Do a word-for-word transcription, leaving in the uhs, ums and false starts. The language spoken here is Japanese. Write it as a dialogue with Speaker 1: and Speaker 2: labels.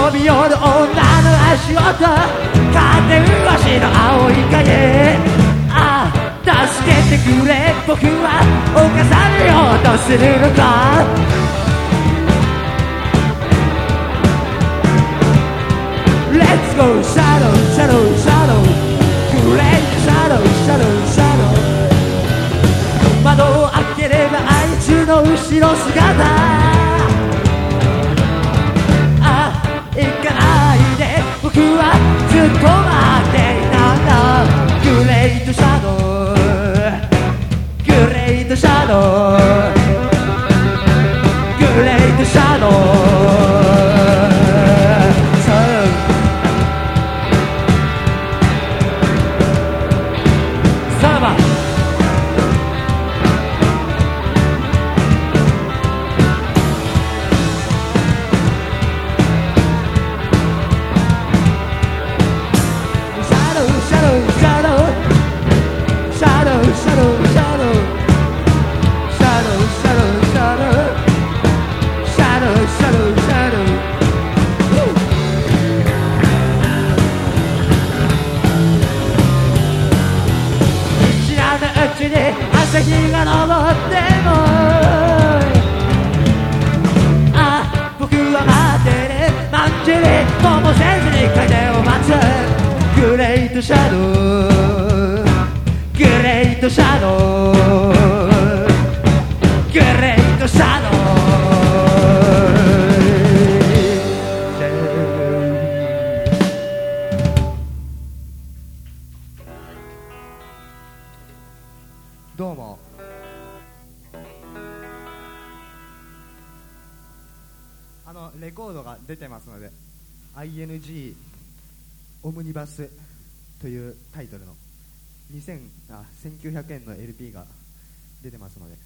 Speaker 1: 飛び寄る女の足音風うしの青い影ああ助けてくれ僕は犯されようとするのかLet's go shadow shadow shadow Great shadow shadow shadow 窓を開ければあいつの後ろ姿あ行かないで僕はずっと待っていたんだ Great shadow Great shadow Great shadow朝日が昇ってもあ僕は待ってね待ってねともせずに風を待つグレートシャドウグレートシャドウグレートシャドウどうもあのレコードが出てますので アイエヌジー オムニバスというタイトルのにせんあせんきゅうひゃくえんの エルピー が出てますので